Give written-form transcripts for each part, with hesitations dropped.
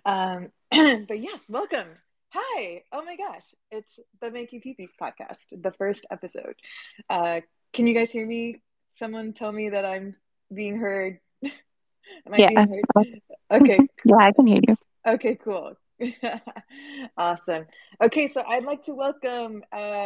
But yes, welcome. Hi. Oh my gosh, it's the Makey Pee Pee podcast, the first episode. Uh, can you guys hear me? Someone tell me that I'm being heard. Am I Yeah. being heard? Okay. Yeah, I can hear you. Okay, cool. Awesome. Okay, so I'd like to welcome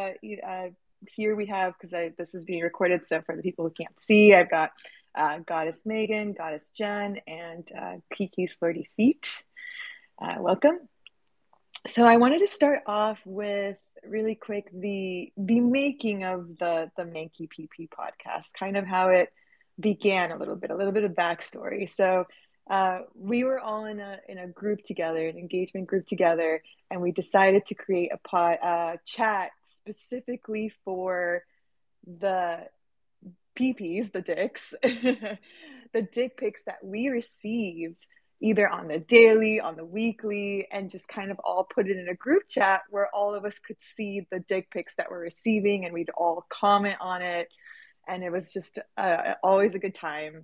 here we have because I this is being recorded, so for the people who can't see, I've got Goddess Megan, Goddess Jen, and Kiki's Flirty Feet. Welcome. So I wanted to start off with really quick the making of the Mankey PP podcast, kind of how it began a little bit of backstory. So we were all in a group together, an engagement group together, and we decided to create a chat specifically for the PPs, the dicks, the dick pics that we receive either on the daily, on the weekly, and just kind of all put it in a group chat where all of us could see the dick pics that we're receiving and we'd all comment on it. And it was just always a good time.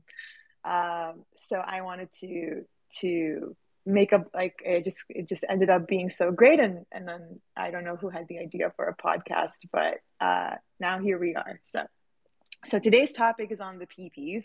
So I wanted to make up like it just ended up being so great and then I don't know who had the idea for a podcast, but now here we are. So today's topic is on the PPs.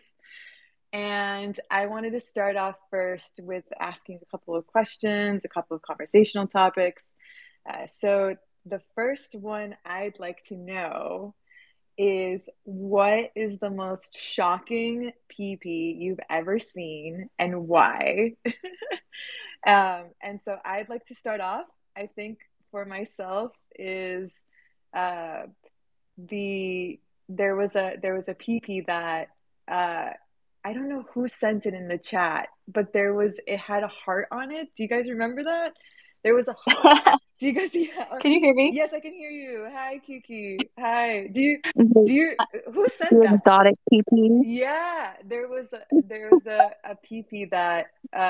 And I wanted to start off first with asking a couple of questions, a couple of conversational topics. So the first one I'd like to know is what is the most shocking PP you've ever seen and why? And so I'd like to start off. I think for myself is uh, the there was a PP that uh I don't know who sent it in the chat, but it had a heart on it. Do you guys remember that? There was a do you guys yeah, Can you hear me? yes, I can hear you. Hi Kiki. Hi. The, Do you who sent the that? exotic PP. Yeah, there was a PP that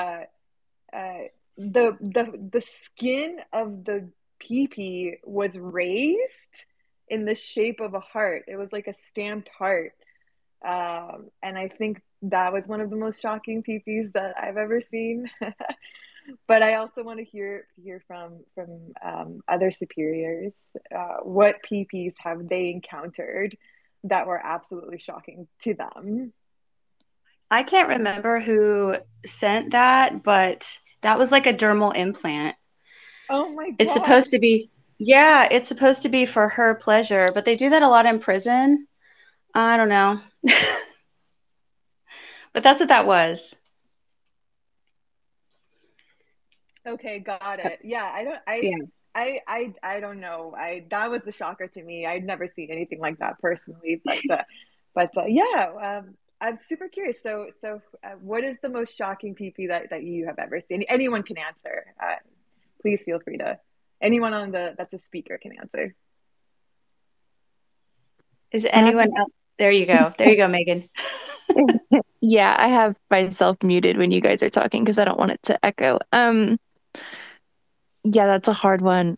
uh the skin of the PP was raised in the shape of a heart. It was like a stamped heart. And I think that was one of the most shocking PPs that I've ever seen. But I also want to hear from other superiors. What PPs have they encountered that were absolutely shocking to them? I can't remember who sent that, but that was like a dermal implant. Oh my It's gosh. supposed to be, yeah, it's supposed to be for her pleasure, but they do that a lot in prison. I don't know. But that's what that was. Okay, got it. Yeah, I don't Yeah. I don't know. I that was a shocker to me. I'd never seen anything like that personally, but yeah, I'm super curious. So what is the most shocking PP that you have ever seen? Anyone can answer. Please feel free to. Anyone on the that's a speaker can answer. Is anyone Um, else? There you go. There you go, Megan. yeah, I have myself muted when you guys are talking because I don't want it to echo. Yeah, that's a hard one.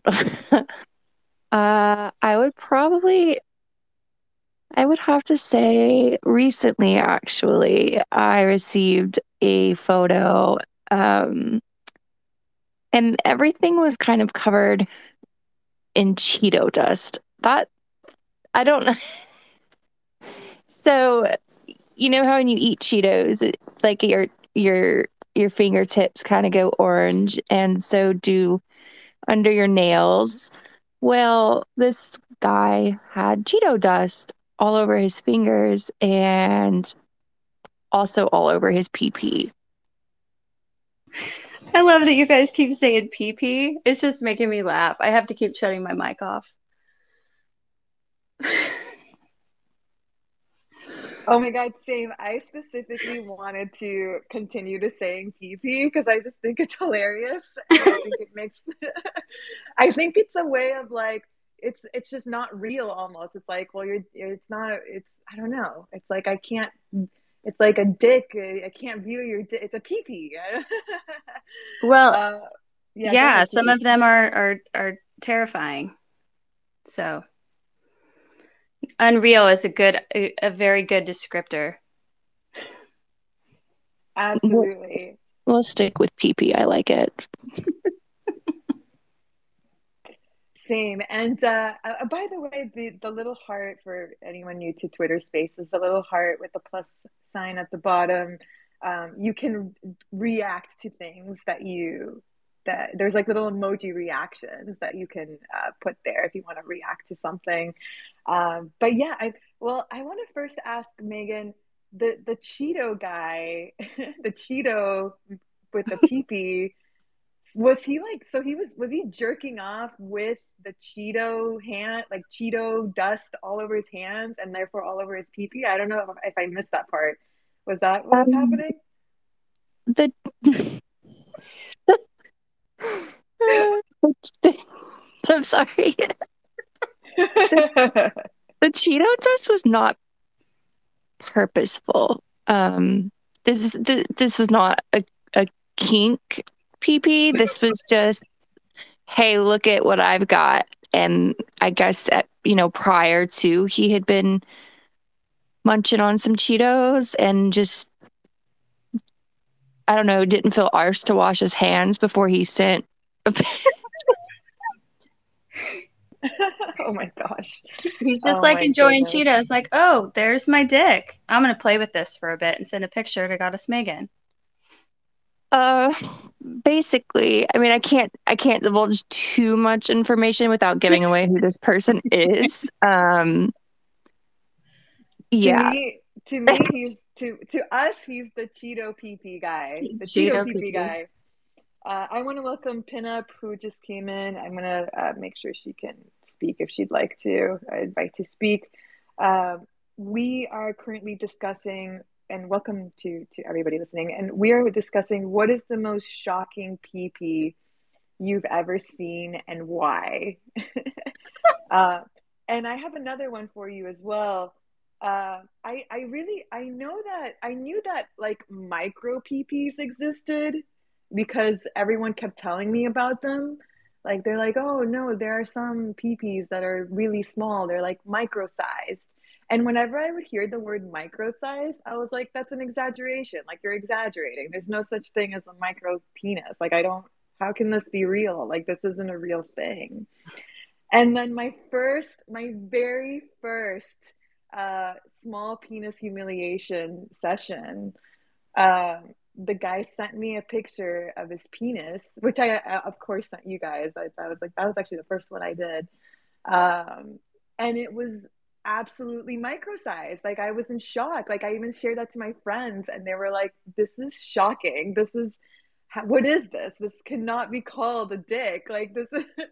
I would probably, I would have to say recently, actually, I received a photo, um, and everything was kind of covered in Cheeto dust. That, I don't know. So you know how when you eat Cheetos, like your your fingertips kind of go orange, and so do under your nails. Well, this guy had Cheeto dust all over his fingers and also all over his pee pee. I love that you guys keep saying pee pee. It's just making me laugh. I have to keep shutting my mic off. Oh my God, same. I specifically wanted to continue to saying PP because I just think it's hilarious and I think it makes I think it's a way of like it's just not real almost. It's like, well, it's not it's I don't know. It's like I can't it's like a dick. I can't view your dick. It's a PP. Well, uh yeah, go yeah, ahead, some Kiki. of them are terrifying. So unreal is a very good descriptor. Absolutely. We'll stick with PP. I like it. Same. And by the way, the little heart for anyone new to Twitter Spaces, the little heart with the plus sign at the bottom. You can react to things that there's like little emoji reactions that you can put there if you want to react to something. But yeah, I want to first ask Megan, the Cheeto guy, the Cheeto with the peepee. Was he like, so was he jerking off with the Cheeto hand, like Cheeto dust all over his hands and therefore all over his pee pee? I don't know if I missed that part. Was that what was Um, happening? the I'm sorry. The Cheeto dust was not purposeful. This was not a kink PP. This was just, hey, look at what I've got. And I guess prior to, he had been munching on some Cheetos and just, I don't know, didn't feel arsed to wash his hands before he sent. Oh my gosh. He's just Oh like my enjoying goodness. Cheetos. Like, oh, there's my dick. I'm gonna play with this for a bit and send a picture to Goddess Megan. Uh, Basically, I mean, I can't divulge too much information without giving away who this person is. To Yeah. me, to me, to us, he's the Cheeto pee pee guy, the Cheeto Cheeto pee pee pee. guy. I want to welcome Pinup, who just came in. I'm gonna make sure she can speak if she'd like to. I invite to speak. Uh, we are currently discussing, and welcome to everybody listening. And we are discussing what is the most shocking PP you've ever seen and why. uh, and I have another one for you as well. I knew that like micro PPs existed because everyone kept telling me about them. Like they're like, oh no, there are some PPs that are really small. They're like micro sized. And whenever I would hear the word micro size, I was like, that's an exaggeration. Like you're exaggerating. There's no such thing as a micro penis. Like I don't, how can this be real? Like this isn't a real thing. And then my very first small penis humiliation session, the guy sent me a picture of his penis, which I of course sent you guys. I was like, that was actually the first one I did. And it was absolutely micro-sized. Like I was in shock. Like I even shared that to my friends, and they were like, "This is shocking. This is what is this? This cannot be called a dick. Like this."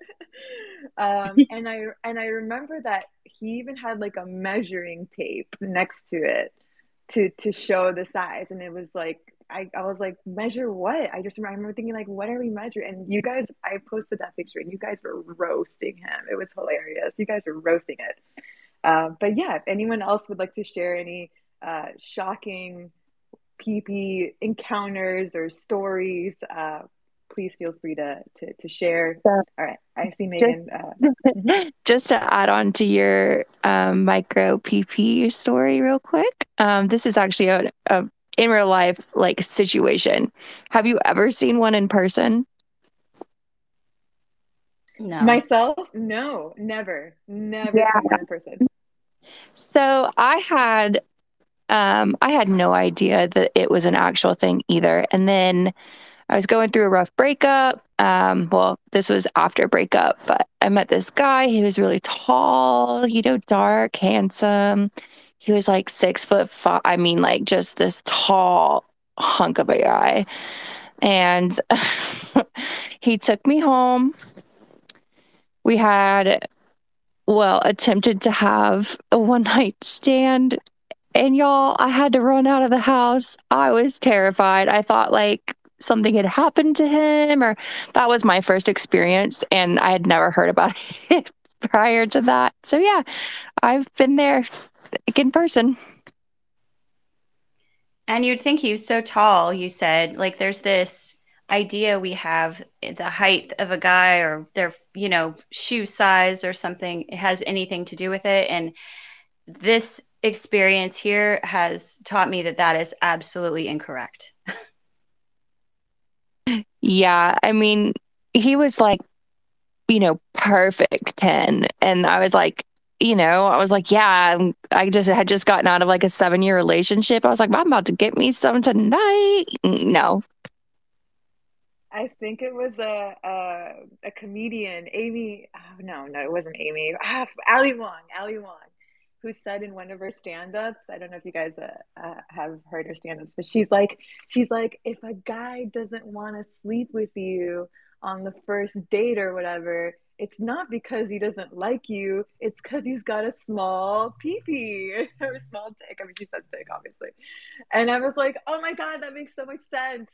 And I remember that he even had like a measuring tape next to it to show the size, and it was like I was like, measure what? I remember thinking like, what are we measuring? And you guys, I posted that picture and you guys were roasting him. It was hilarious. You guys were roasting it. But yeah, if anyone else would like to share any shocking PP encounters or stories, please feel free to share. So All right, I see just Megan. Mhm. just to add on to your micro PP story real quick. This is actually a in real life like situation. Have you ever seen one in person? No. Myself, no, never Yeah. seen one in person. So I had no idea that it was an actual thing either. And then I was going through a rough breakup. Well, this was after breakup, but I met this guy. He was really tall, dark, handsome. He was like 6'5". I mean, like just this tall hunk of a guy. And he took me home. We had, well, attempted to have a one night stand. And y'all, I had to run out of the house. I was terrified. I thought like something had happened to him, or that was my first experience, and I had never heard about it prior to that. So yeah, I've been there like, in person. And you'd think he was so tall, you said, like there's this idea we have the height of a guy or their, shoe size or something it has anything to do with it. And this experience here has taught me that that is absolutely incorrect. Yeah, I mean, he was like, perfect 10. And I was like, yeah, I just had just gotten out of like a 7-year relationship. I was like, I'm about to get me some tonight. No. I think it was a comedian, Amy. Oh, no, it wasn't Amy. Ali Wong, who said in one of her stand-ups. I don't know if you guys have heard her stand-ups, but she's like, if a guy doesn't want to sleep with you on the first date or whatever, it's not because he doesn't like you. It's because he's got a small pee-pee or a small dick. I mean, she says dick, obviously. And I was like, oh my God, that makes so much sense.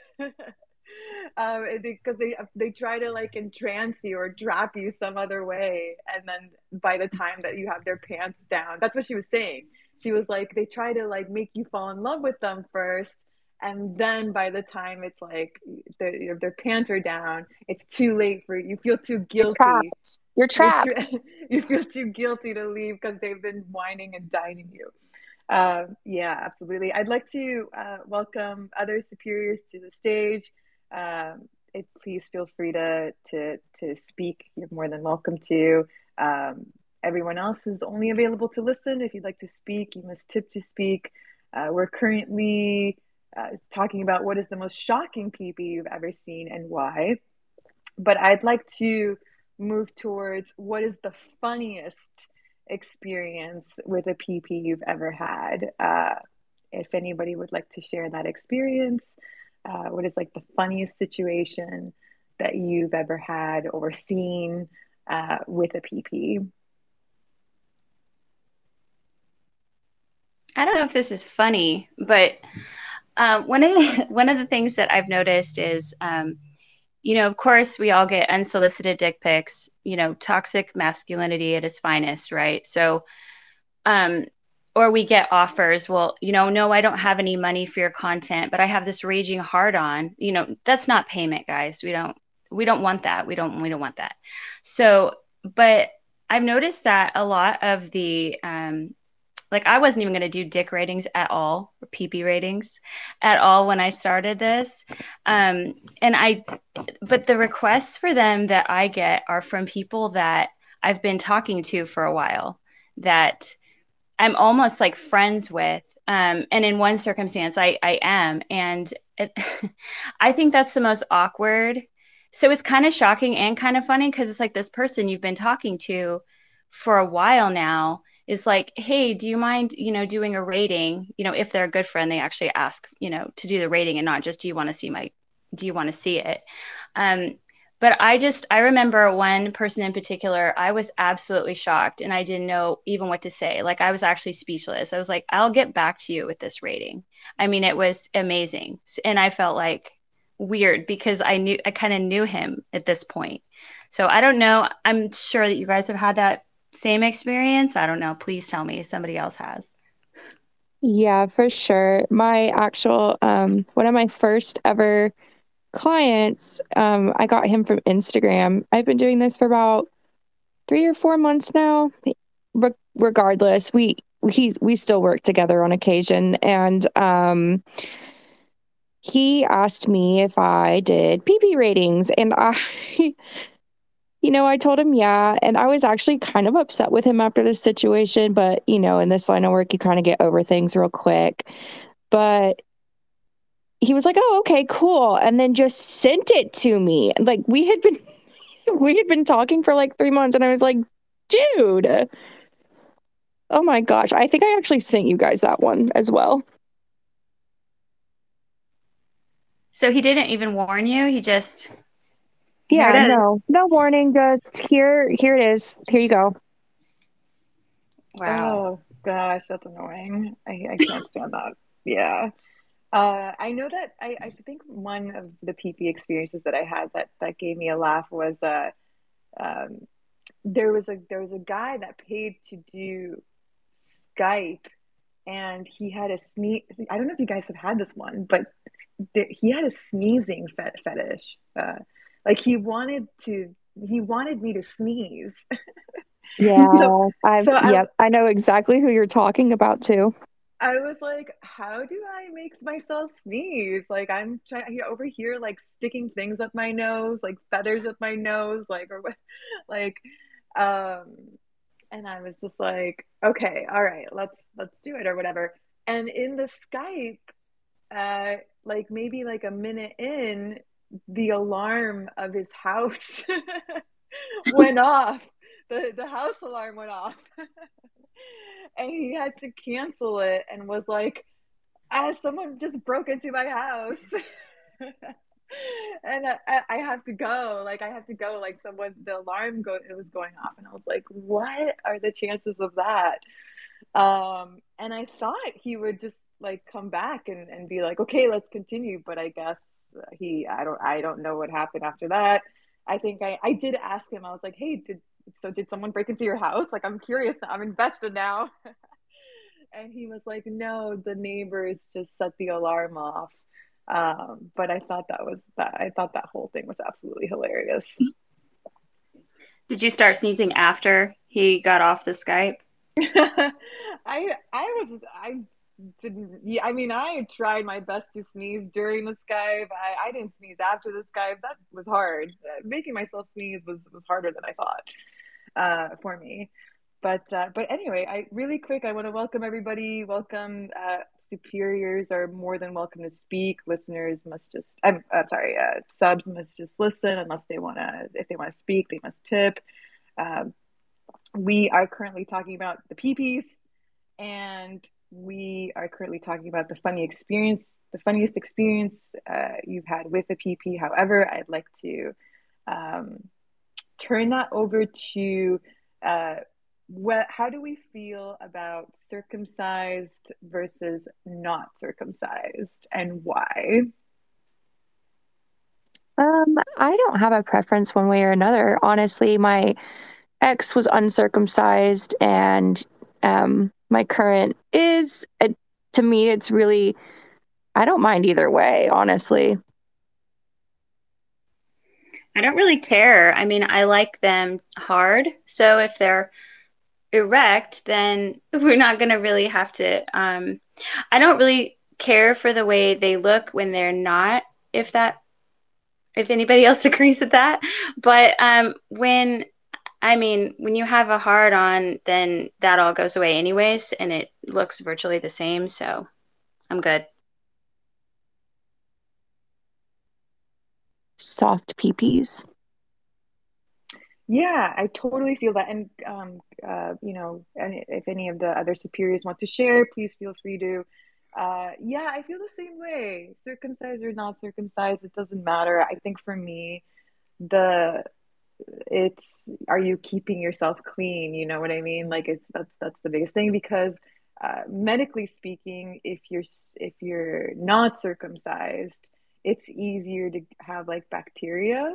Because they try to like entrance you or drop you some other way, and then by the time that you have their pants down, that's what she was saying. She was like, they try to like make you fall in love with them first, and then by the time it's like their pants are down, it's too late for you. You feel too You're guilty. trapped. You're trapped. You feel too guilty to leave because they've been whining and dining you. Yeah, absolutely. I'd like to welcome other superiors to the stage. Please feel free to speak. You're more than welcome to. Um, Everyone else is only available to listen. If you'd like to speak, you must tip to speak. We're currently talking about what is the most shocking PP you've ever seen and why. But I'd like to move towards what is the funniest experience with a PP you've ever had. If anybody would like to share that experience, what is like the funniest situation that you've ever had or seen with a PP? I don't know if this is funny, but one of the things that I've noticed is, of course, we all get unsolicited dick pics. Toxic masculinity at its finest, right? So, um, or we get offers. Well, no, I don't have any money for your content, but I have this raging hard on. That's not payment, guys. We don't want that. We don't want that. So, but I've noticed that a lot of the like I wasn't even going to do dick ratings at all or PP ratings at all when I started this. And but the requests for them that I get are from people that I've been talking to for a while, that I'm almost like friends with. And in one circumstance, I am. And I think that's the most awkward. So it's kind of shocking and kind of funny because it's like this person you've been talking to for a while now is like, hey, do you mind, doing a rating? If they're a good friend, they actually ask, to do the rating and not just, do you want to see it? Um, but I remember one person in particular, I was absolutely shocked and I didn't know even what to say. Like I was actually speechless. I was like, I'll get back to you with this rating. I mean, it was amazing. And I felt like weird because I kind of knew him at this point. So I don't know. I'm sure that you guys have had that same experience. I don't know. Please tell me if somebody else has. Yeah, for sure. My actual, one of my first ever clients, I got him from Instagram. I've been doing this for about 3 or 4 months now. Regardless, we still work together on occasion, and he asked me if I did PP ratings, and I told him yeah, and I was actually kind of upset with him after this situation, but in this line of work, you kind of get over things real quick. But he was like, "Oh, okay, cool," and then just sent it to me. Like we had been talking for like 3 months, and I was like, "Dude, oh my gosh!" I think I actually sent you guys that one as well. So he didn't even warn you. Here it Yeah, is. no warning. Just here it is. Here you go. Wow. Oh gosh, that's annoying. I can't stand that. Yeah. I know that I think one of the PP experiences that I had that gave me a laugh was um, there was a guy that paid to do Skype, and he had a sneeze. I don't know if you guys have had this one, but he had a sneezing fetish. Like he wanted me to sneeze. So Yeah, so I yep, I know exactly who you're talking about too. I was like, how do I make myself sneeze? Like I'm trying over here, like sticking things up my nose, like feathers up my nose, like or what, like, um, and I was just like, okay, all right, let's do it or whatever. And in the Skype, like maybe like a minute in, the alarm of his house went off. The house alarm went off. And he had to cancel it and was like, someone just broke into my house. And I have to go. Like I have to go. Like someone, the alarm it was going off, and I was like, "What are the chances of that?" And I thought he would just like come back and be like, "Okay, let's continue." But I guess I don't know what happened after that. I think I did ask him. I was like, "Hey, did someone break into your house? Like I'm curious. I'm invested now." And he was like, no, the neighbors just set the alarm off. But I thought I thought that whole thing was absolutely hilarious. Did you start sneezing after he got off the Skype? I didn't, yeah, I mean, I tried my best to sneeze during the Skype. I didn't sneeze after the Skype. That was hard. Making myself sneeze was harder than I thought, for me. But anyway, I really quick, I want to welcome everybody. Welcome. Superiors are more than welcome to speak. Listeners must just, I'm sorry, subs must just listen unless they want to, if they want to speak, they must tip. We are currently talking about the PPs, and we are currently talking about the funniest experience you've had with a PP. However, I'd like to turn that over to how do we feel about circumcised versus not circumcised, and why? I don't have a preference one way or another. Honestly, my ex was uncircumcised, and my current is. To me, it's really, I don't mind either way, honestly. I don't really care. I mean, I like them hard. So if they're erect, then we're not going to really have to. I don't really care for the way they look when they're not, if anybody else agrees with that. But when you have a hard on, then that all goes away anyways, and it looks virtually the same. So I'm good. Soft peepees. Yeah, I totally feel that. And, and if any of the other superiors want to share, please feel free to. Yeah, I feel the same way. Circumcised or not circumcised, it doesn't matter. I think for me, the it's are you keeping yourself clean? You know what I mean? Like that's the biggest thing because medically speaking, if you're not circumcised, it's easier to have like bacteria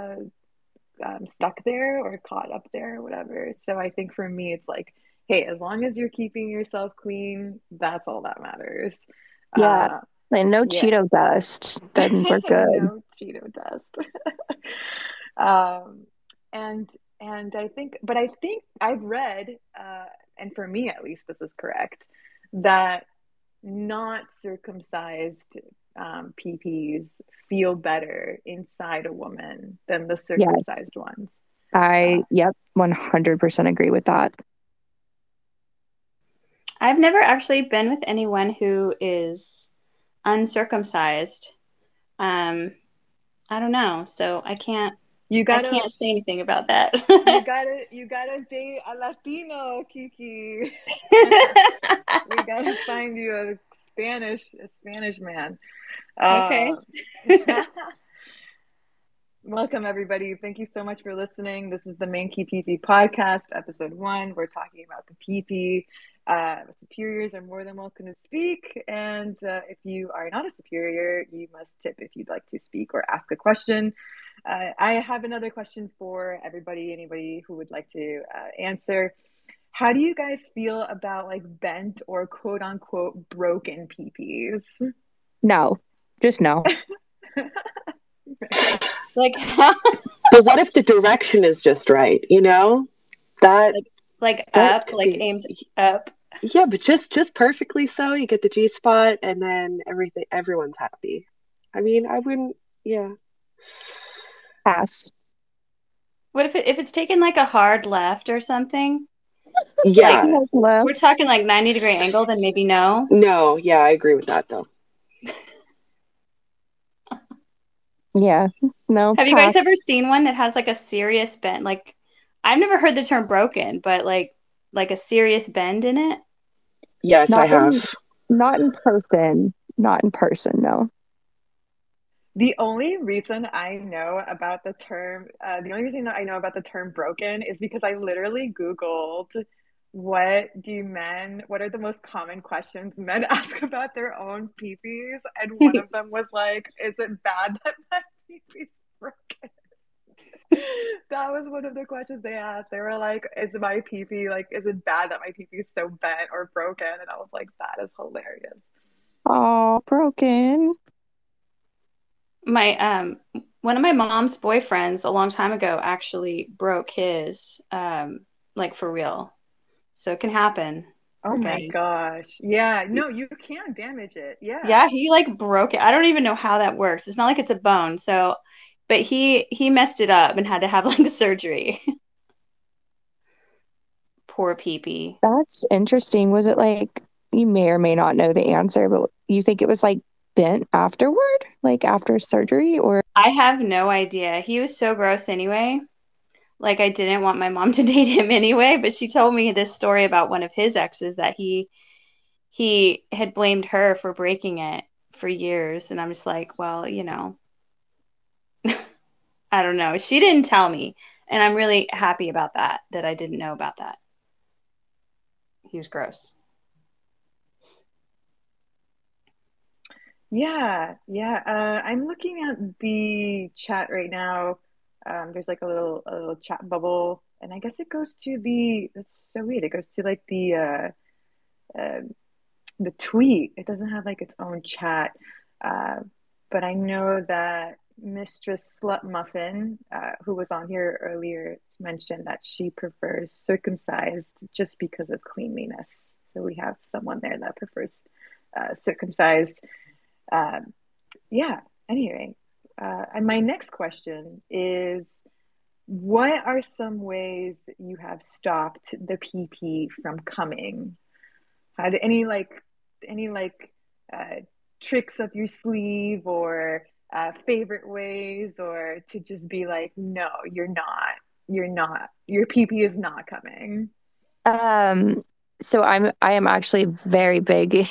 stuck there or caught up there or whatever. So I think for me, it's like, hey, as long as you're keeping yourself clean, that's all that matters. Yeah. Like no Yeah. Cheeto dust, then we're good. No Cheeto dust. um, and I think I've read, and for me at least, this is correct, that not circumcised PPs feel better inside a woman than the circumcised ones. Yep, 100% agree with that. I've never actually been with anyone who is uncircumcised. I don't know, so I can't say anything about that. you gotta date a Latino, Kiki. We gotta find you a Spanish man. Okay. Welcome everybody. Thank you so much for listening. This is the Manky PP podcast, episode 1. We're talking about the PP. Superiors are more than welcome to speak, and if you are not a superior, you must tip if you'd like to speak or ask a question. I have another question for everybody, anybody who would like to answer. How do you guys feel about like bent or quote unquote broken PPs? No, just no. Like, but what if the direction is just right? You know, that like up, like aimed up. Yeah, but just perfectly so. You get the G spot, and then everyone's happy. I mean, I wouldn't. Yeah, Pass. What if it's taken like a hard left or something? Like yeah. we're Left. talking like 90-degree angle, then maybe no. No, yeah, I agree with that though. Yeah. No, Have you pass. guys ever seen one that has like a serious bend? Like I've never heard the term broken, but like a serious bend in it. Yes, I Not in have. not in person. Not in person, no. The only reason I know about the only reason I know about the term broken is because I literally Googled what are the most common questions men ask about their own peepees? And one of them was like, is it bad that my peepee's broken? That was one of the questions they asked. They were like, is my peepee, like, is it bad that my peepee is so bent or broken? And I was like, that is hilarious. Oh, broken. My one of my mom's boyfriends a long time ago actually broke his like for real. So it can happen, Oh my guys. gosh. Yeah, no, you can damage it. Yeah. Yeah, he like broke it. I don't even know how that works. It's not like it's a bone. So, but he messed it up and had to have like surgery. Poor peepee. That's interesting. Was it like you may or may not know the answer, but you think it was like bent afterward, like after surgery, or I have no idea. He was so gross anyway. Like I didn't want my mom to date him anyway, but she told me this story about one of his exes that he had blamed her for breaking it for years, and I'm just like, well, I don't know. She didn't tell me, and I'm really happy about that I didn't know about that. He was gross. Yeah, yeah. I'm looking at the chat right now. There's like a little chat bubble, and I guess it goes to that's so weird. It goes to like uh, the tweet. It doesn't have like its own chat. Uh, but I know that Mistress Slut Muffin, who was on here earlier, mentioned that she prefers circumcised just because of cleanliness. So we have someone there that prefers circumcised. Um, yeah, anyway. And my next question is, what are some ways you have stopped the PP from coming? Had any uh, tricks up your sleeve or favorite ways, or to just be like, no, your PP is not coming. um so I am actually very big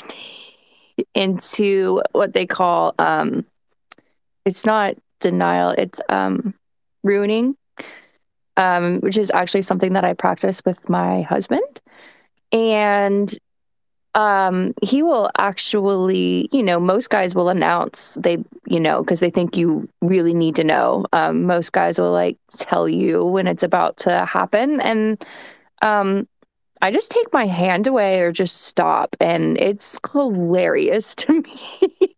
into what they call it's not denial, it's ruining, which is actually something that I practice with my husband. And he will actually, most guys will announce because they think you really need to know. Most guys will like tell you when it's about to happen. And um, I just take my hand away or just stop. And it's hilarious to me.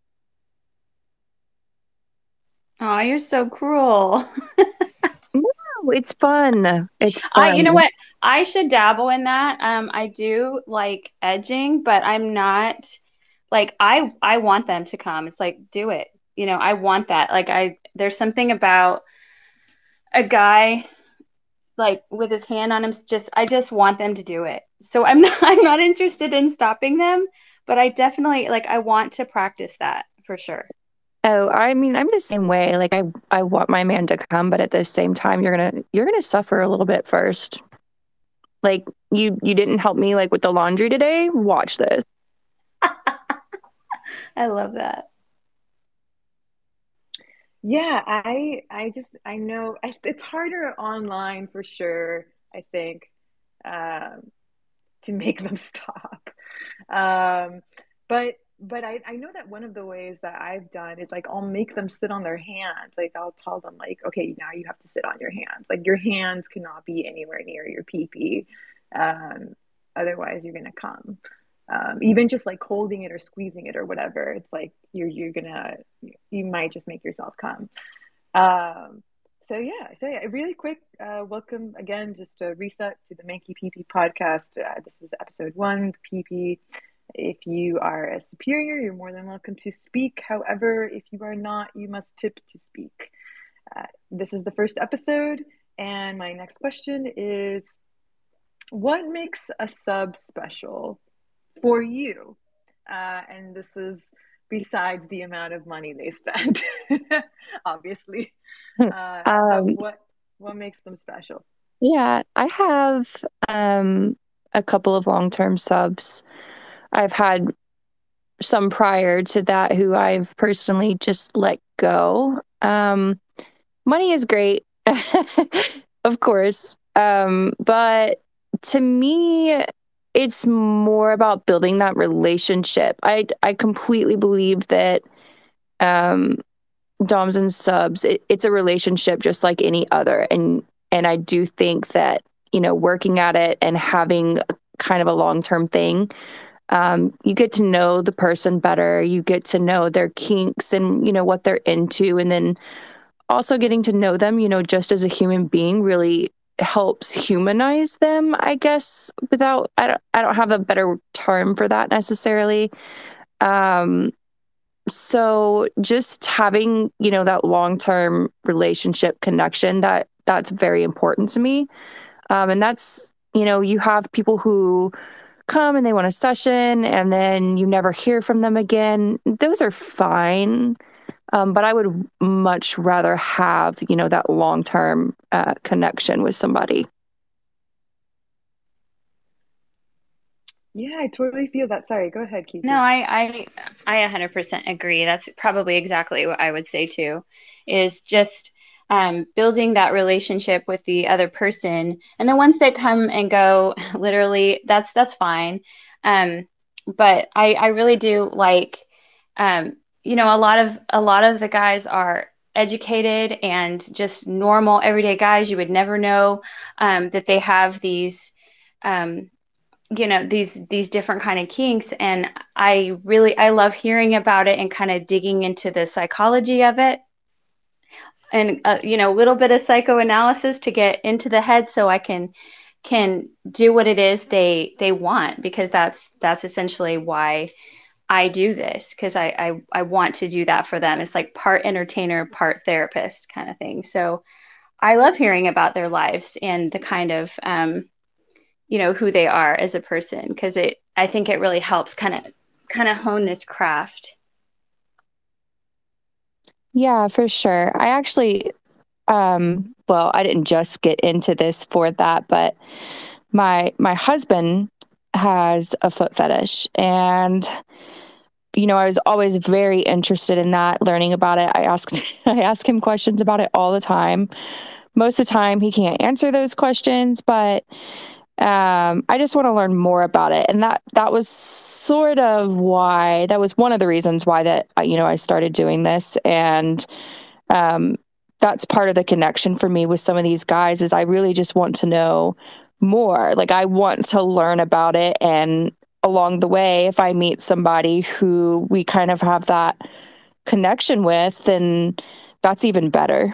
Oh, you're so cruel. No, it's fun. It's You know fun. what? I should dabble in that. I do like edging, but I'm not like I want them to come. It's like do it. I want that. Like there's something about a guy like with his hand on him. I just want them to do it. So I'm not I'm not interested in stopping them, but I definitely like I want to practice that for sure. Oh, I mean, I'm the same way. Like I want my man to come, but at the same time, you're gonna suffer a little bit first. Like you didn't help me like with the laundry today. Watch this. I love that. Yeah, I know it's harder online for sure, I think, um, to make them stop. Um, but I know that one of the ways that I've done is like I'll make them sit on their hands. Like I'll tell them like, okay, now you have to sit on your hands. Like your hands cannot be anywhere near your pee pee. Um, Otherwise you're gonna come. Even just like holding it or squeezing it or whatever, it's like you might just make yourself come. Um, So really quick, welcome again, just a reset to the Mankey PP podcast. This is episode 1, PP. If you are a superior, you're more than welcome to speak. However, if you are not, you must tip to speak. This is the first episode, and my next question is, what makes a sub special for you? And this is besides the amount of money they spend, obviously. Um, What makes them special? yeah, I have a couple of long-term subs. I've had some prior to that who I've personally just let go. Money is great, of course. But to me, it's more about building that relationship. I completely believe that um, DOMs and subs, it's a relationship just like any other. And I do think that, working at it and having kind of a long-term thing, you get to know the person better. You get to know their kinks and, what they're into. And then also getting to know them, just as a human being really helps humanize them, I guess, I don't have a better term for that necessarily. Um, so just having, that long-term relationship connection, that's very important to me. And that's, you have people who come and they want a session and then you never hear from them again. Those are fine. But I would much rather have, that long-term connection with somebody. Yeah, I totally feel that. Sorry, go ahead, No, Kiki. I 100% agree. That's probably exactly what I would say too, is just building that relationship with the other person. And the ones that come and go, literally, that's fine. Um, but I really do like, a lot of the guys are educated and just normal everyday guys. You would never know that they have um, these different kind of kinks, and I love hearing about it and kind of digging into the psychology of it, and a little bit of psychoanalysis to get into the head so I can do what it is they want, because that's essentially why I do this, because I want to do that for them. It's like part entertainer, part therapist kind of thing. So I love hearing about their lives and the kind of who they are as a person, because I think it really helps kind of hone this craft. Yeah, for sure. I actually, well, I didn't just get into this for that, but my husband has a foot fetish, and I was always very interested in that, learning about it. I ask him questions about it all the time. Most of the time, he can't answer those questions, but I just want to learn more about it, and that was sort of why that was one of the reasons why that I started doing this, and um, that's part of the connection for me with some of these guys is I really just want to know more. Like I want to learn about it, and along the way, if I meet somebody who we kind of have that connection with, then that's even better.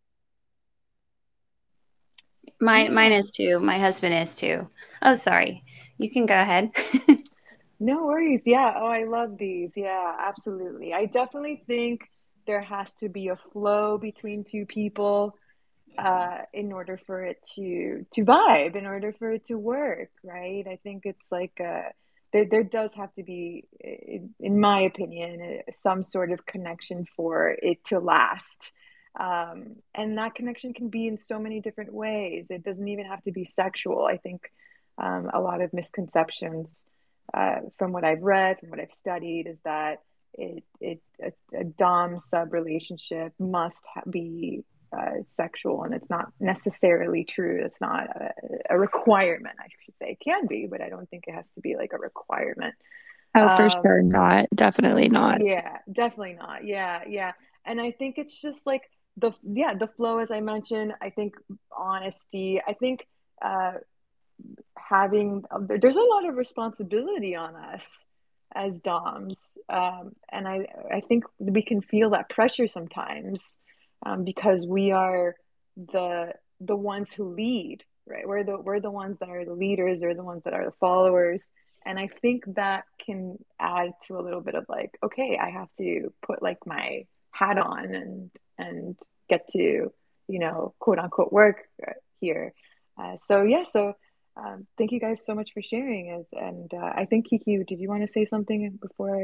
Mine Yeah, is too. My husband is too. Oh, sorry. You can go ahead. no worries. Yeah. Oh, I love these. Yeah, absolutely. I definitely think there has to be a flow between two people in order for it to vibe, in order for it to work, right? I think it's like there does have to be, in my opinion, some sort of connection for it to last. And that connection can be in so many different ways. It doesn't even have to be sexual. I think a lot of misconceptions, from what I've read, from what I've studied, is that a dom sub relationship must be sexual, and it's not necessarily true. It's not a requirement, I should say. It can be, but I don't think it has to be like a requirement. Oh, for sure Um, not. Definitely not. yeah, definitely not. Yeah, yeah. And I think it's just like the flow, as I mentioned. I think honesty. I think uh, having there's a lot of responsibility on us as DOMs, and I think we can feel that pressure sometimes, because we are the ones who lead, right? We're the ones that are the leaders, they're the ones that are the followers. And I think that can add to a little bit of like, okay, I have to put like my hat on and get to, quote unquote work here. So yeah, so thank you guys so much for sharing. And I think Kiki, did you want to say something before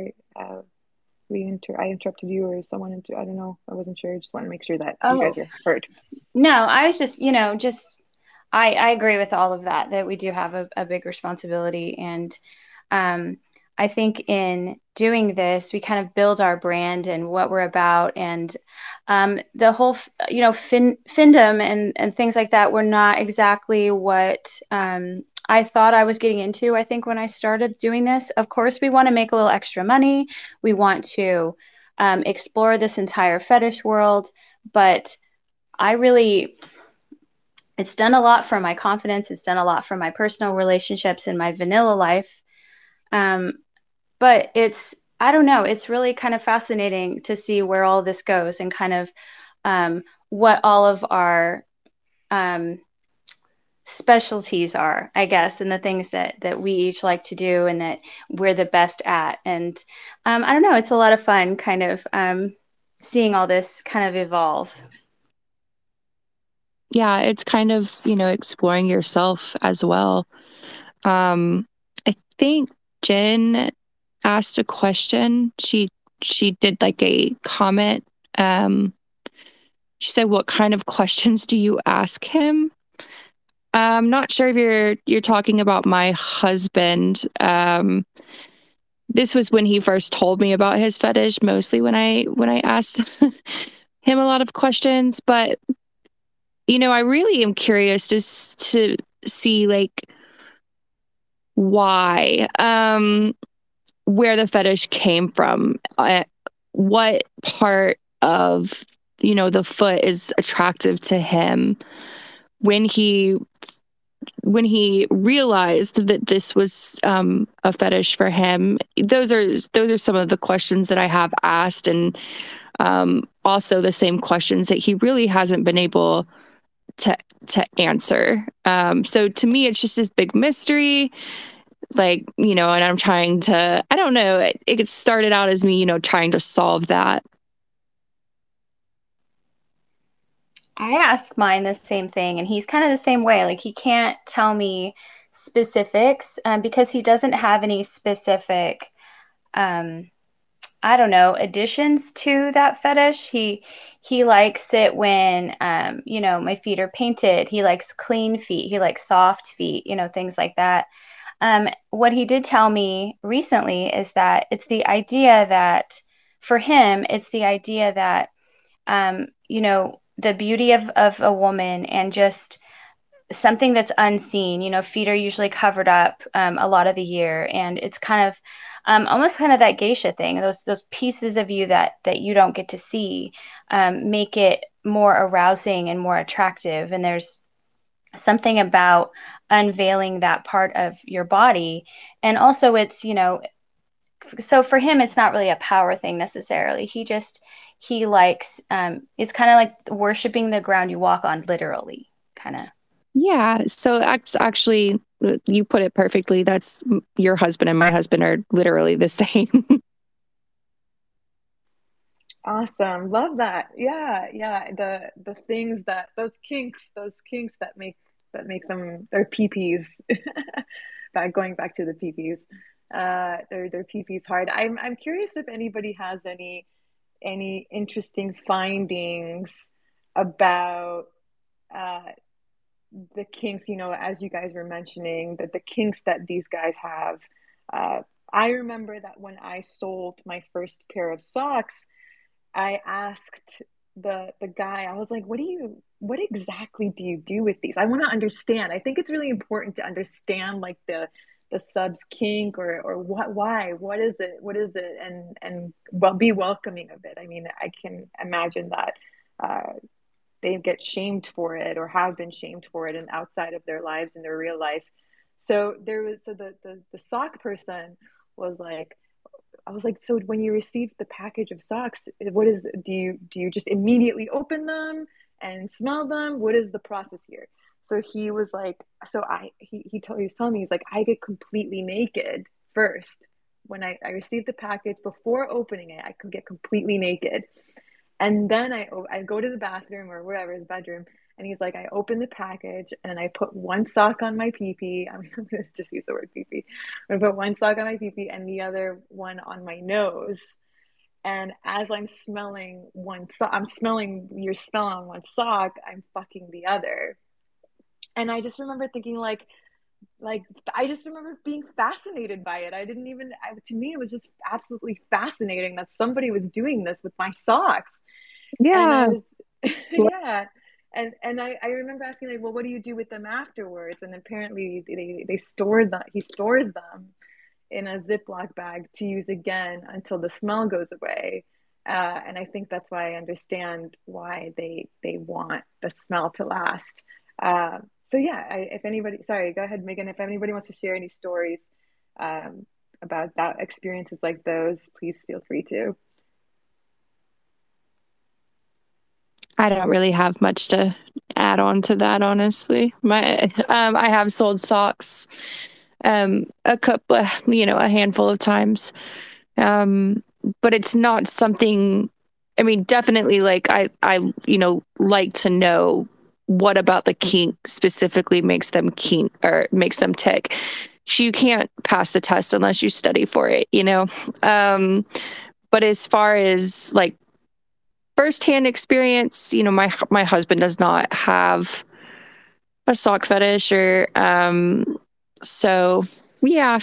I interrupted you or someone I don't know. I wasn't sure. I just want to make sure that you Oh, guys are heard. no, I was just I agree with all of that, that we do have a big responsibility. And um, I think in doing this, we kind of build our brand and what we're about. And the whole, findom and things like that were not exactly what I thought I was getting into. I think when I started doing this, of course, we want to make a little extra money. We want to explore this entire fetish world. But I really, it's done a lot for my confidence. It's done a lot for my personal relationships and my vanilla life. Um, but I don't know, it's really kind of fascinating to see where all this goes and kind of what all of our um, specialties are, I guess, and the things that we each like to do and that we're the best at. And I don't know, it's a lot of fun kind of seeing all this kind of evolve. Yeah, it's kind of, exploring yourself as well. I think Jen asked a question. She did like a comment. Um, she said, "What kind of questions do you ask him?" I'm not sure if you're talking about my husband. This was when he first told me about his fetish, mostly when I asked him a lot of questions. But I really am curious to see like why, where the fetish came from, what part of the foot is attractive to him when he realized that this was a fetish for him. Those are some of the questions that I have asked, and also the same questions that he really hasn't been able to answer. So to me, it's just this big mystery. Like, and I'm trying to, I don't know, it started out as me, trying to solve that. I ask mine the same thing, and he's kind of the same way. Like, he can't tell me specifics because he doesn't have any specific, um, I don't know, additions to that fetish. He likes it when, my feet are painted. He likes clean feet. He likes soft feet. Things like that. What he did tell me recently is that it's the idea that for him, it's the idea that the beauty of a woman and just something that's unseen. Feet are usually covered up a lot of the year, and it's kind of almost kind of that geisha thing. Those pieces of you that you don't get to see make it more arousing and more attractive. And there's something about unveiling that part of your body, and also it's so for him, it's not really a power thing necessarily. He likes, it's kind of like worshiping the ground you walk on, literally, kind of. Yeah. So actually, you put it perfectly. That's your husband and my husband are literally the same. Awesome. Love that. Yeah, yeah. The things that those kinks that make them their peepees. Going back to the peepees. Their peepees hard. I'm curious if anybody has any interesting findings about uh the kinks, as you guys were mentioning, that the kinks that these guys have. Uh I remember that when I sold my first pair of socks, I asked the guy, I was like, what exactly do you do with these? I want to understand. I think it's really important to understand like the subs kink or what is it? What is it? And well, be welcoming of it. I mean, I can imagine that uh they get shamed for it or have been shamed for it and outside of their lives in their real life. So the sock person was like, I was like, so when you receive the package of socks, what is do you just immediately open them and smell them? What is the process here? So he was like, he was telling me, he's like, I get completely naked first. When I received the package, before opening it, I could get completely naked. And then I go to the bathroom or wherever, his bedroom, and he's like, I open the package and I put one sock on my pee-pee. I'm gonna just use the word pee-pee. I'm gonna put one sock on my pee-pee and the other one on my nose. And as I'm smelling one sock, I'm smelling your smell on one sock, I'm fucking the other. And I just remember thinking like I just remember being fascinated by it. I didn't even to me it was just absolutely fascinating that somebody was doing this with my socks. And I Yeah. was yeah. And I remember asking like, well, what do you do with them afterwards? And apparently they stored that he stores them in a Ziploc bag to use again until the smell goes away. And I think that's why I understand why they want the smell to last. So yeah, if anybody, sorry, go ahead, Megan. If anybody wants to share any stories um, about that experiences like those, please feel free to. I don't really have much to add on to that, honestly. I have sold socks, a couple, a handful of times, but it's not something. I mean, definitely, like like to know what about the kink specifically makes them kink or makes them tick. You can't pass the test unless you study for it, you know. But as far as like firsthand experience, my husband does not have a sock fetish or so yeah.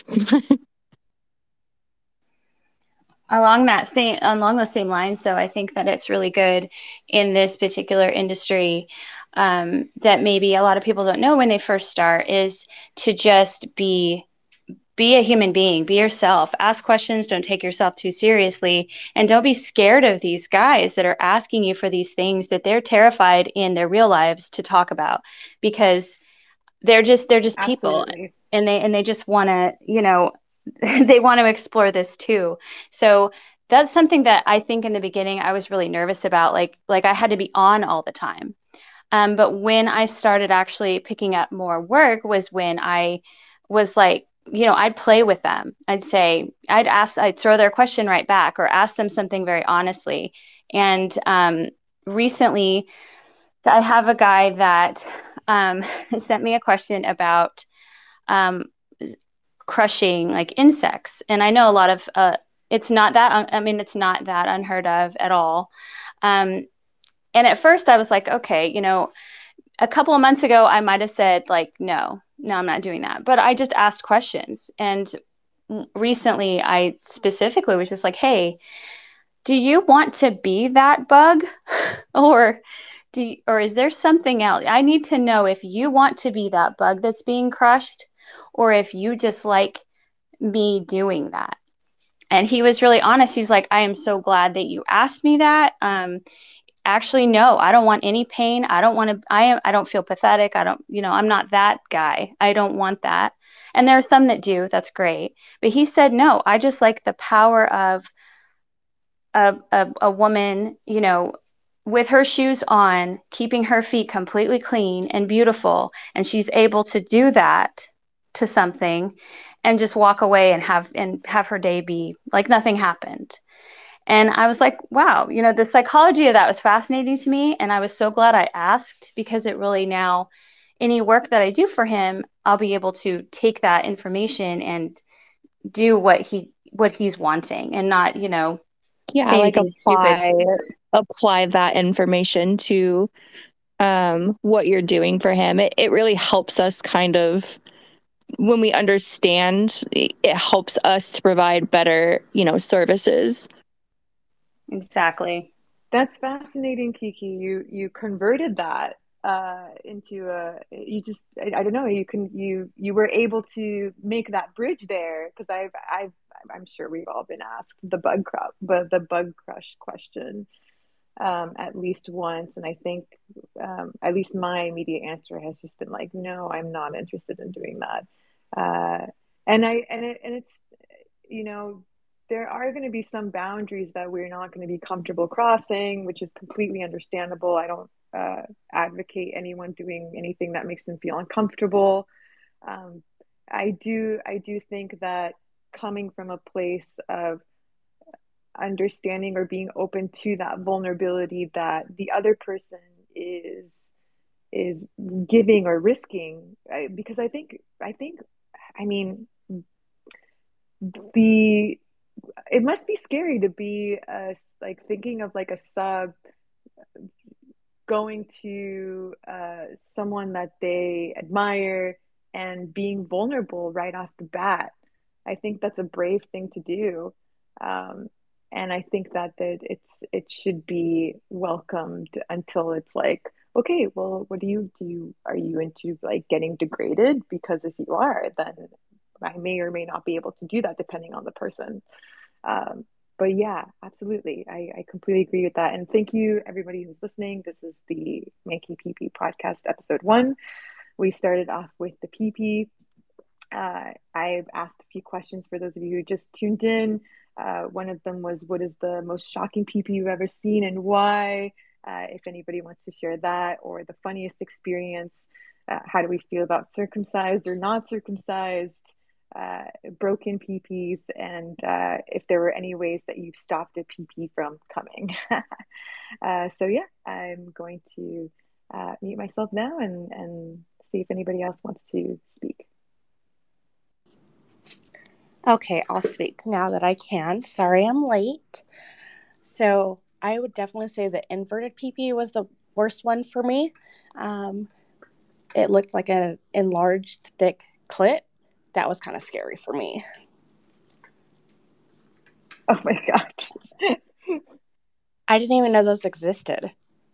Along those same lines, though, I think that it's really good in this particular industry, that maybe a lot of people don't know when they first start, is to just be a human being, be yourself, ask questions, don't take yourself too seriously, and don't be scared of these guys that are asking you for these things that they're terrified in their real lives to talk about, because they're just people, Absolutely. and they just want to, they want to explore this too. So that's something that I think in the beginning I was really nervous about, like I had to be on all the time. But when I started actually picking up more work was when I was like, I'd play with them. I'd throw their question right back or ask them something very honestly. And recently, I have a guy that sent me a question about um, crushing like insects. And I know a lot of, it's not that, I mean, it's not that unheard of at all. Um, and at first I was like, okay, a couple of months ago, I might have said like, no, I'm not doing that. But I just asked questions. And recently I specifically was just like, hey, do you want to be that bug? or or is there something else? I need to know if you want to be that bug that's being crushed, or if you just like me doing that. And he was really honest. He's like, I am so glad that you asked me that. Actually, no, I don't want any pain. I don't want to, I don't feel pathetic. I don't, I'm not that guy. I don't want that. And there are some that do. That's great. But he said, no, I just like the power of a woman, with her shoes on, keeping her feet completely clean and beautiful. And she's able to do that to something and just walk away and have her day be like nothing happened. And I was like, wow, the psychology of that was fascinating to me. And I was so glad I asked, because it really now, any work that I do for him, I'll be able to take that information and do what he's wanting, and not, Yeah, say like anything stupid. apply that information to what you're doing for him. It really helps us kind of when we understand, it helps us to provide better, services. Exactly. That's fascinating, Kiki. You converted that into a you just I don't know, you were able to make that bridge there, because I'm sure we've all been asked the bug crush question at least once, and I think at least my immediate answer has just been like, no, I'm not interested in doing that. Uh, and it's you know there are going to be some boundaries that we're not going to be comfortable crossing, which is completely understandable. advocate anyone doing anything that makes them feel uncomfortable. Um, I do think that coming from a place of understanding or being open to that vulnerability that the other person is giving or risking, because I think I mean the it must be scary to be like thinking of like a sub going to someone that they admire and being vulnerable right off the bat. I think that's a brave thing to do. Um, and I think that it should be welcomed until it's like, okay, well, what are you into like getting degraded? Because if you are, then I may or may not be able to do that depending on the person. Um, but yeah, absolutely. I completely agree with that. And thank you, everybody who's listening. This is the Mankey PP podcast, episode 1. We started off with the PP. I've asked a few questions for those of you who just tuned in. One of them was, what is the most shocking PP you've ever seen and why? If anybody wants to share that, or the funniest experience. How do we feel about circumcised or not circumcised? Broken PPs, and if there were any ways that you stopped a PP from coming. So yeah, I'm going to mute myself now and see if anybody else wants to speak. Okay, I'll speak now that I can. Sorry I'm late. So I would definitely say the inverted PP was the worst one for me. It looked like an enlarged, thick clit. That was kind of scary for me. Oh my gosh. I didn't even know those existed.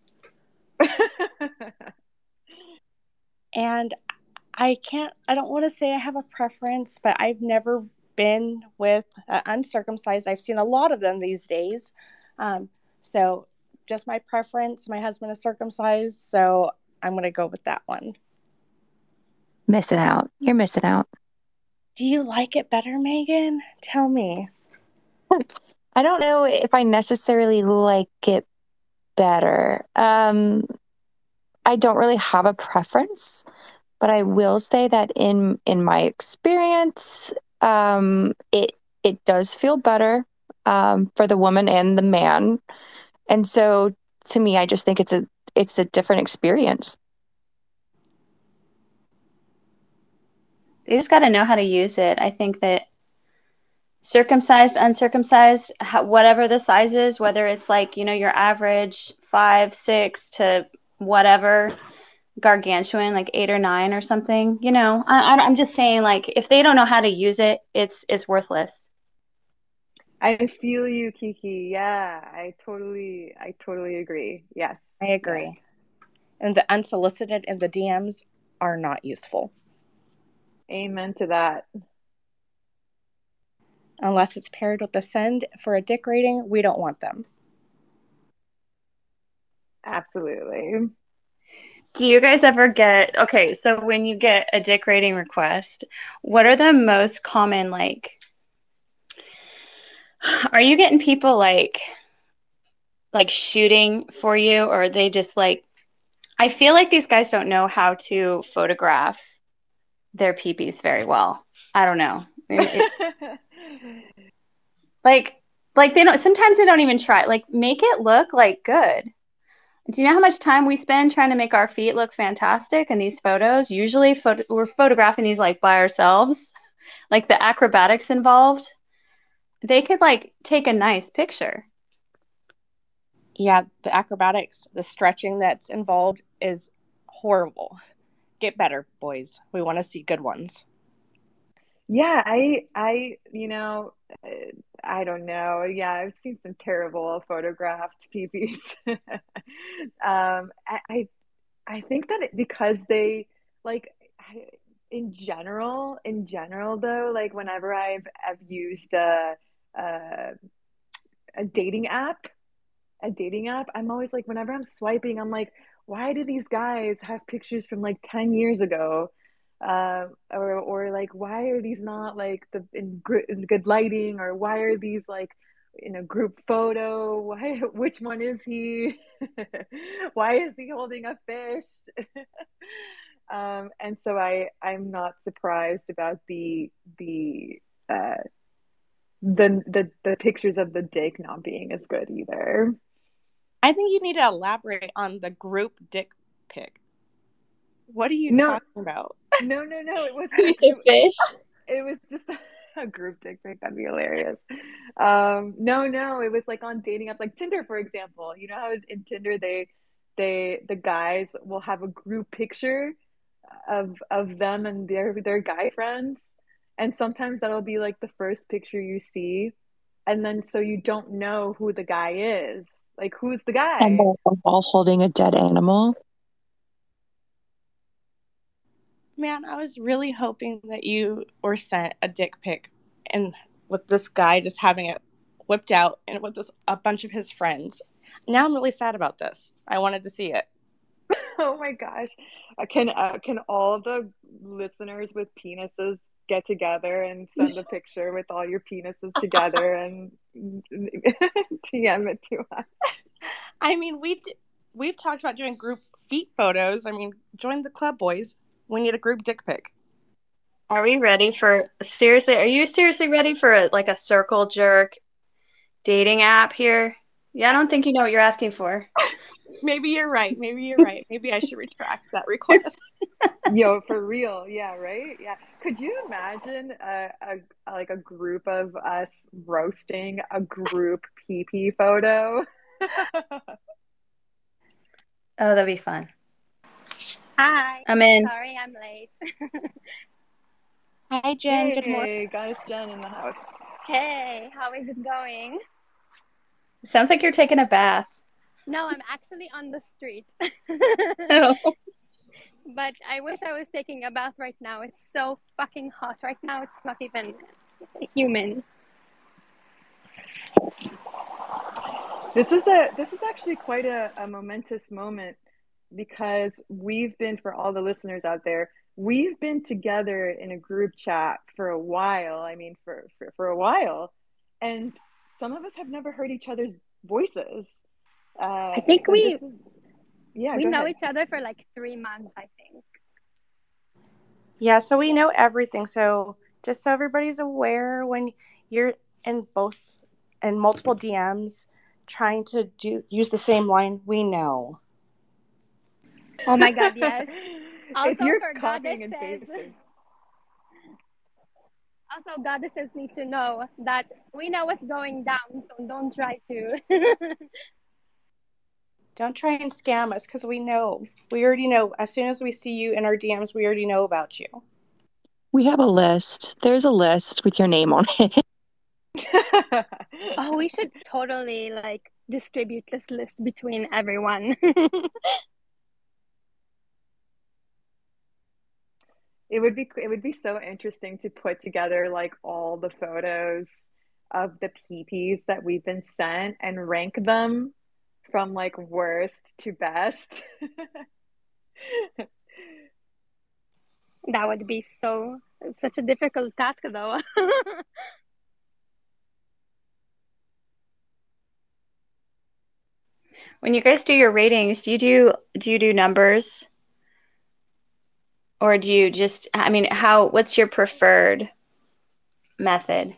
And I don't want to say I have a preference, but I've never been with uncircumcised. I've seen a lot of them these days. So just my preference. My husband is circumcised, so I'm going to go with that one. Missing out. You're missing out. Do you like it better, Megan? Tell me. I don't know if I necessarily like it better. I don't really have a preference, but I will say that in my experience, it does feel better for the woman and the man. And so to me, I just think it's a different experience. You just got to know how to use it. I think that circumcised, uncircumcised, whatever the size is, whether it's like, your average 5, 6 to whatever, gargantuan, like 8 or 9 or something, I'm just saying, like, if they don't know how to use it, it's worthless. I feel you, Kiki. Yeah, I totally agree. Yes. I agree. Yes. And the unsolicited in the DMs are not useful. Amen to that. Unless it's paired with the send for a dick rating, we don't want them. Absolutely. Do you guys ever get, okay, so when you get a dick rating request, what are the most common, like, are you getting people like shooting for you, or are they just like, I feel like these guys don't know how to photograph their peepees very well. I don't know. Like they don't, sometimes they don't even try, like, make it look like good. Do you know how much time we spend trying to make our feet look fantastic in these photos? Usually we're photographing these like by ourselves, like the acrobatics involved. They could like take a nice picture. Yeah, the acrobatics, the stretching that's involved is horrible. Get better, boys. We want to see good ones. Yeah, I don't know. Yeah, I've seen some terrible photographed peepees. I think that because they like in general though, like whenever I've used a, a dating app, I'm always like, whenever I'm swiping, I'm like, why do these guys have pictures from like 10 years ago? Or like, why are these not like in good lighting, or why are these like in a group photo. Why? Which one is he? Why is he holding a fish? And so I'm not surprised about uh, the pictures of the dick not being as good either. I think you need to elaborate on the group dick pic. What are you talking about? No. It was just a group dick pic. That'd be hilarious. No. It was like on dating apps, like Tinder, for example. You know how in Tinder the guys will have a group picture of them and their guy friends, and sometimes that'll be like the first picture you see, and then so you don't know who the guy is. Like, who's the guy? And they're all holding a dead animal. Man, I was really hoping that you were sent a dick pic and with this guy just having it whipped out and with a bunch of his friends. Now I'm really sad about this. I wanted to see it. Oh my gosh. Can all the listeners with penises get together and send a picture with all your penises together and DM it to us? I mean, we've talked about doing group feet photos. I mean, join the club, boys. We need a group dick pic. Are we ready for seriously? Are you seriously ready for a circle jerk dating app here? Yeah, I don't think you know what you're asking for. Maybe you're right. Maybe I should retract that request. Yo, for real. Yeah, right? Yeah. Could you imagine like a group of us roasting a group PP photo? Oh, that'd be fun. Hi. I'm in. Sorry, I'm late. Hi, Jen. Hey, Good morning. Goddess Jen in the house. Hey, how is it going? Sounds like you're taking a bath. No, I'm actually on the street. Oh. But I wish I was taking a bath right now. It's so fucking hot right now. It's not even human. This is actually quite a momentous moment, because we've been, for all the listeners out there, we've been together in a group chat for a while. I mean, for a while, and some of us have never heard each other's voices. I think so we know ahead. each other for like 3 months, I think. Yeah, so we know everything. So just so everybody's aware, when you're in multiple DMs trying to use the same line, we know. Oh my God, yes. If you're copying and pasting. Also, goddesses need to know that we know what's going down, so don't try to. Don't try and scam us, because we know. We already know. As soon as we see you in our DMs, we already know about you. We have a list. There's a list with your name on it. Oh, we should totally like distribute this list between everyone. It would be so interesting to put together like all the photos of the PPs that we've been sent and rank them from like worst to best. That would be such a difficult task, though. When you guys do your ratings, do you do numbers? Or do you just, I mean, what's your preferred method?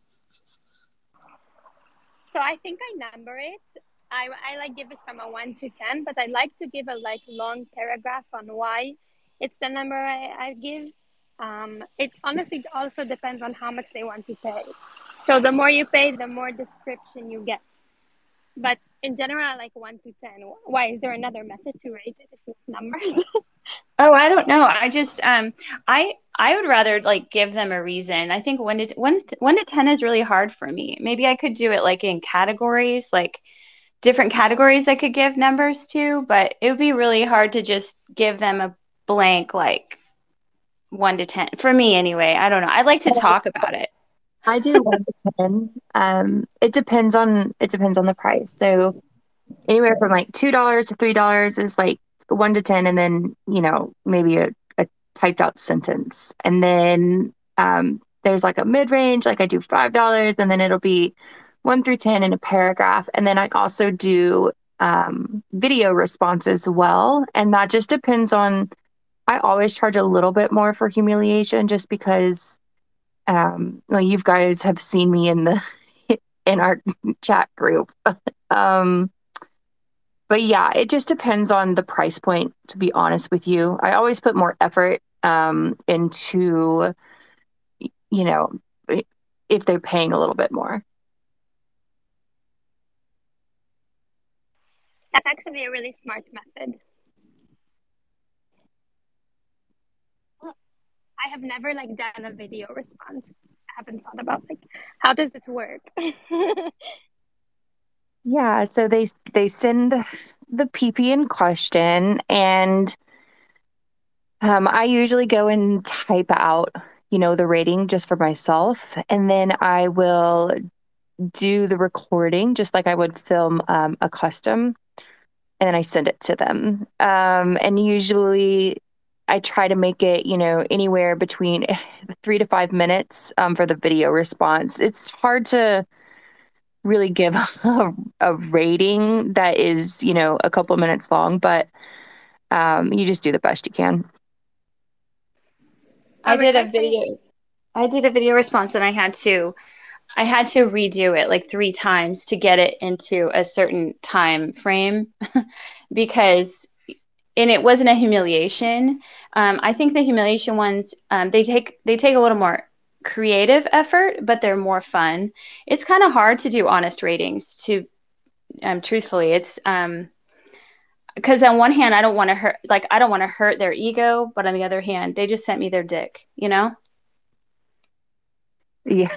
So I think I number it. I like give it from a 1 to 10, but I like to give a like long paragraph on why it's the number I give. It honestly also depends on how much they want to pay. So the more you pay, the more description you get. But in general, I like 1 to 10. Why? Is there another method to rate it if it's numbers? Oh, I don't know. I just I would rather like give them a reason. I think 1 to 10 is really hard for me. Maybe I could do it like in categories, like different categories I could give numbers to, but it would be really hard to just give them a blank like 1 to 10 for me anyway. I don't know. I'd like to talk about it. I do 1 to 10. It depends on the price. So anywhere from like $2 to $3 is like 1 to 10, and then maybe a typed out sentence, and then there's like a mid range, like I do $5, and then it'll be 1 through 10 in a paragraph. And then I also do video responses as well. And that just depends on, I always charge a little bit more for humiliation just because well, you guys have seen me in the in our chat group. um, but yeah, it just depends on the price point, to be honest with you. I always put more effort into, you know, if they're paying a little bit more. That's actually a really smart method. I have never like done a video response. I haven't thought about like how does it work? Yeah, so they send the PP in question, and I usually go and type out, the rating just for myself, and then I will do the recording just like I would film a custom, and then I send it to them. And usually I try to make it, anywhere between 3 to 5 minutes for the video response. It's hard to really give a rating that is, a couple minutes long, but you just do the best you can. I did a video response, and I had to redo it like 3 times to get it into a certain time frame because and it wasn't a humiliation. I think the humiliation ones, they take a little more creative effort, but they're more fun. It's kind of hard to do honest ratings, to truthfully. It's because on one hand, I don't want to hurt their ego, but on the other hand, they just sent me their dick, Yeah.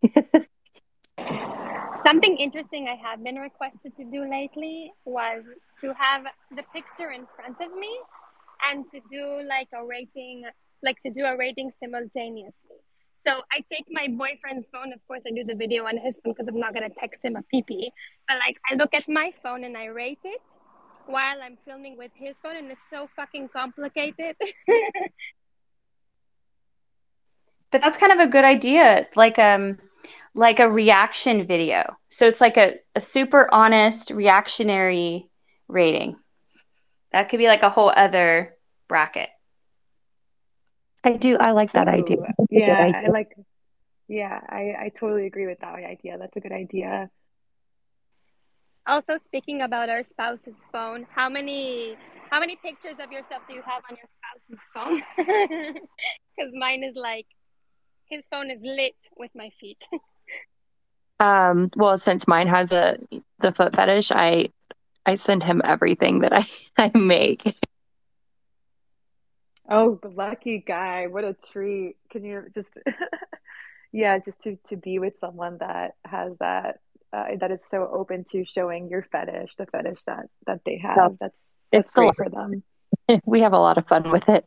Something interesting I have been requested to do lately was to have the picture in front of me and to do like a rating, simultaneously. So I take my boyfriend's phone. Of course, I do the video on his phone because I'm not going to text him a PP. But like I look at my phone and I rate it while I'm filming with his phone, and it's so fucking complicated. But that's kind of a good idea, like a reaction video. So it's like a super honest reactionary rating. That could be like a whole other bracket. I like that idea. I totally agree with that idea. That's a good idea. Also, speaking about our spouse's phone, how many pictures of yourself do you have on your spouse's phone? Because mine is like, his phone is lit with my feet. Well, since mine has the foot fetish, I send him everything that I make. Oh, the lucky guy. What a treat. Can you just just to be with someone that has that is so open to showing your fetish, the fetish that they have. That's great for them. We have a lot of fun with it.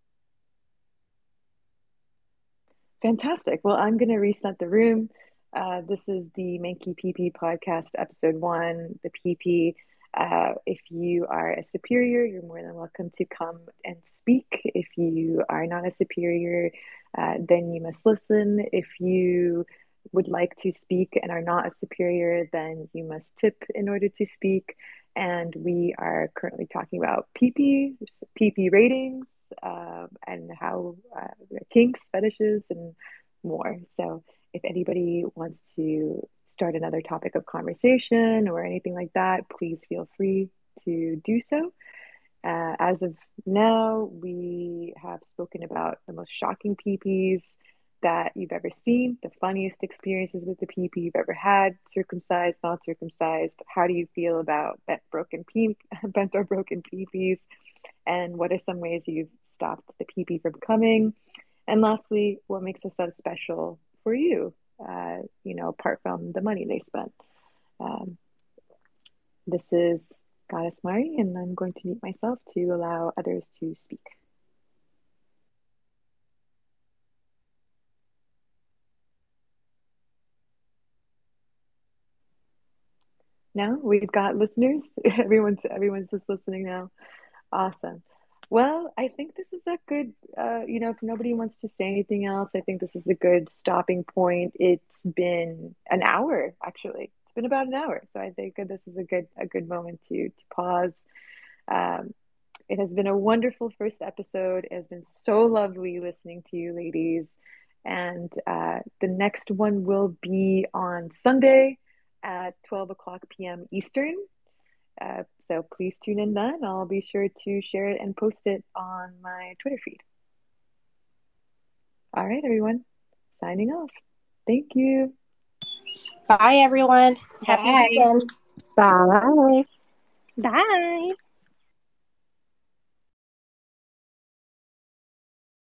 Fantastic. Well, I'm going to reset the room. This is the Manky PP podcast, episode 1, the PP. If you are a superior, you're more than welcome to come and speak. If you are not a superior, then you must listen. If you would like to speak and are not a superior, then you must tip in order to speak. And we are currently talking about PP ratings, and how kinks, fetishes, and more. So if anybody wants to start another topic of conversation or anything like that, please feel free to do so. As of now, we have spoken about the most shocking PPs that you've ever seen, the funniest experiences with the PP you've ever had, circumcised, not circumcised. How do you feel about bent or broken PPs? And what are some ways you've stopped the PP from coming? And lastly, what makes us so special for you, apart from the money they spent? This is Goddess Mari, and I'm going to mute myself to allow others to speak. Now we've got listeners. Everyone's just listening now. Awesome. Well, I think this is a good, if nobody wants to say anything else, I think this is a good stopping point. It's been an hour, actually. It's been about an hour, so I think this is a good moment to pause. Um, it has been a wonderful first episode. It has been so lovely listening to you, ladies. And the next one will be on Sunday at 12 o'clock p.m. Eastern. So please tune in then. I'll be sure to share it and post it on my Twitter feed. All right, everyone. Signing off. Thank you. Bye, everyone. Happy Bye. weekend. Bye. Bye.